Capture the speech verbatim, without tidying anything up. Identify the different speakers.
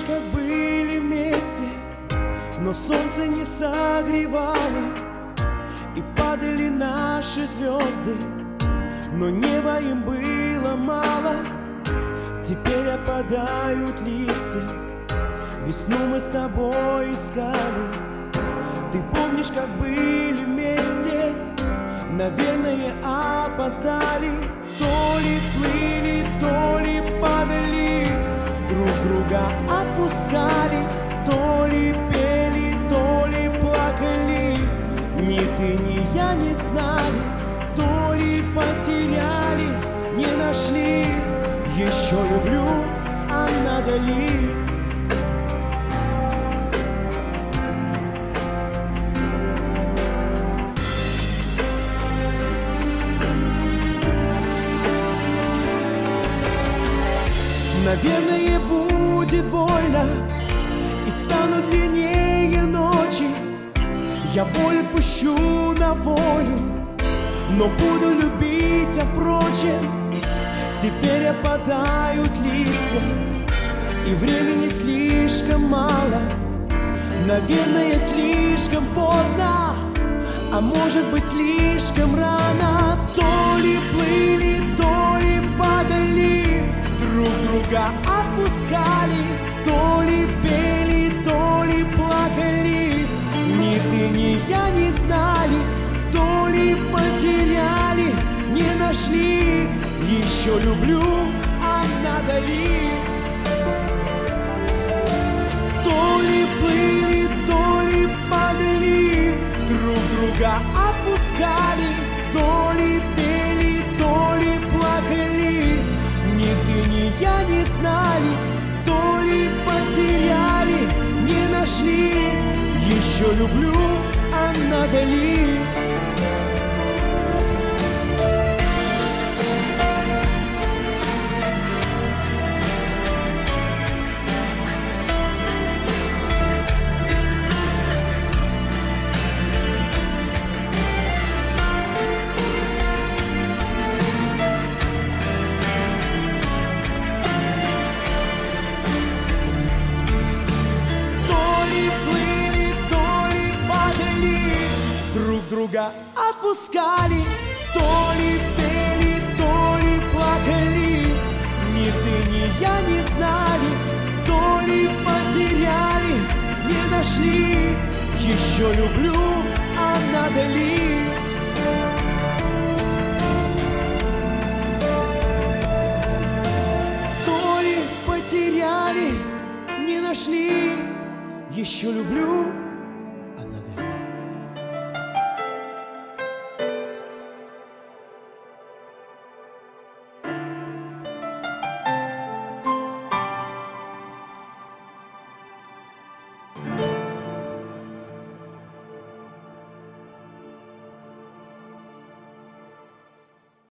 Speaker 1: как были вместе, но солнце не согревало, и падали наши звезды, но неба им было мало. Теперь опадают листья, весну мы с тобой искали. Ты помнишь, как были вместе? Наверное, опоздали. То ли плыли, то ли падали, друг друга отпускали. То ли пели, то ли плакали, ни ты, ни я не знали. То ли потеряли, не нашли. Еще люблю, а надо ли? Наверное, будет больно, и станут длиннее ночи. Я боль отпущу на волю, но буду любить, а впрочем, теперь опадают листья, и времени слишком мало. Наверное, слишком поздно, а может быть, слишком рано. То ли плыли, то ли падали, друг друга отпускали. То ли пели, то ли плакали, ни ты, ни я не знали. То ли потеряли, не нашли. Еще люблю, а надо ли? То ли плыли, то ли падали, друг друга отпускали. То ли пели, то ли плакали, ни ты, ни я не знали. То ли потеряли, не нашли. Еще люблю, а надо ли? Друга отпускали, то ли пели, то ли плакали, ни ты, ни я не знали. То ли потеряли, не нашли. Еще люблю, а надо ли? То ли потеряли, не нашли. Еще люблю,